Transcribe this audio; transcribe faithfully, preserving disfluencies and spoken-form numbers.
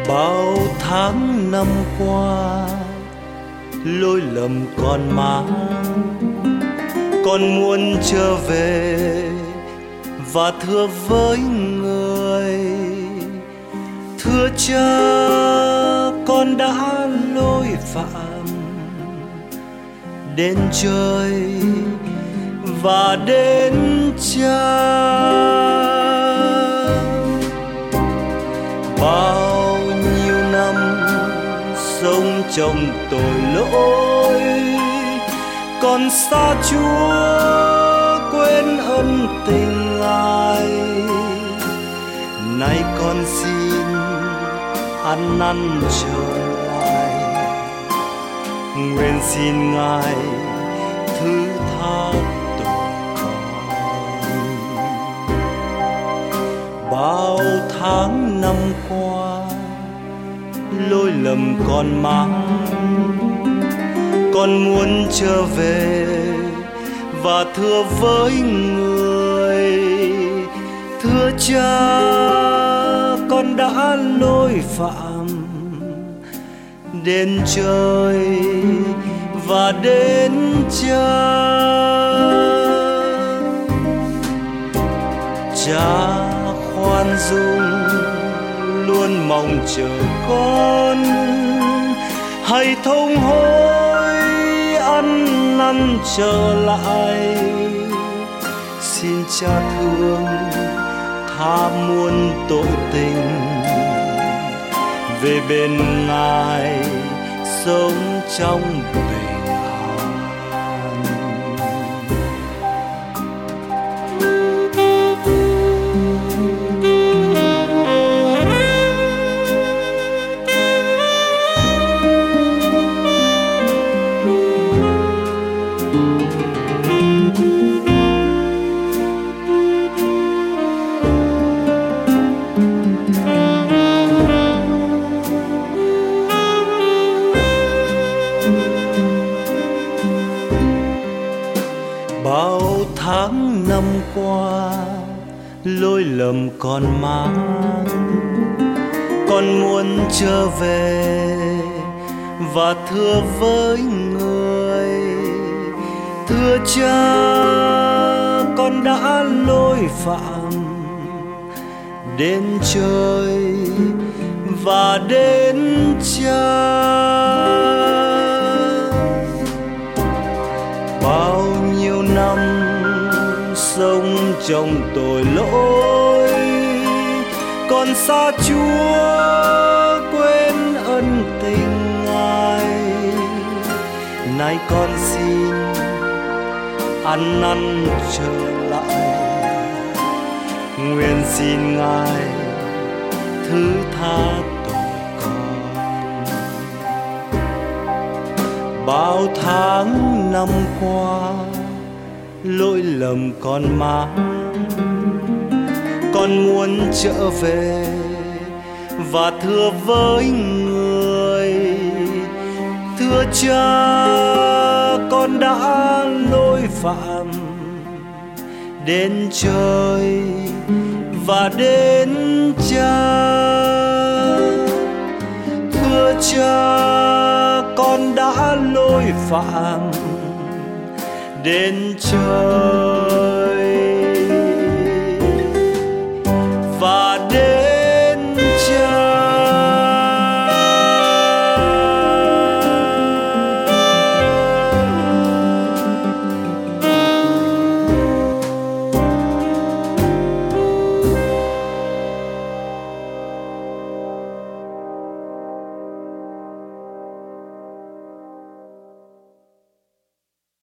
Bao tháng năm qua lỗi lầm còn mang, con muốn trở về và thưa với người, thưa cha con đã lỗi phạm đến trời và đến cha. Bao nhiêu năm sống trong tội lỗi, con xa Chúa quên ân tình Ngài. Nay con xin ăn năn trở lại, nguyện xin Ngài thứ tha tội con. Bao tháng năm qua lỗi lầm còn mang, con muốn trở về và thưa với người, thưa cha con đã lỗi phạm đến trời và đến cha. Cha khoan dung luôn mong chờ con, hãy thông hối ăn năn trở lại. Xin cha thương tha muôn tội tình, về bên Ngài sống trong bình an. Bao tháng năm qua lỗi lầm còn mang, con muốn trở về và thưa với người, thưa cha con đã lỗi phạm đến trời và đến cha. Bao nhiêu năm sống trong tội lỗi, con xa Chúa quên ân tình Ngài. Nay con xin ăn năn trở lại, nguyện xin Ngài thứ tha tội con. Bao tháng năm qua lỗi lầm còn mang, con muốn trở về và thưa với người, thưa cha con đã lỗi phạm đến trời và đến cha. Thưa cha con đã lỗi phạm đến trời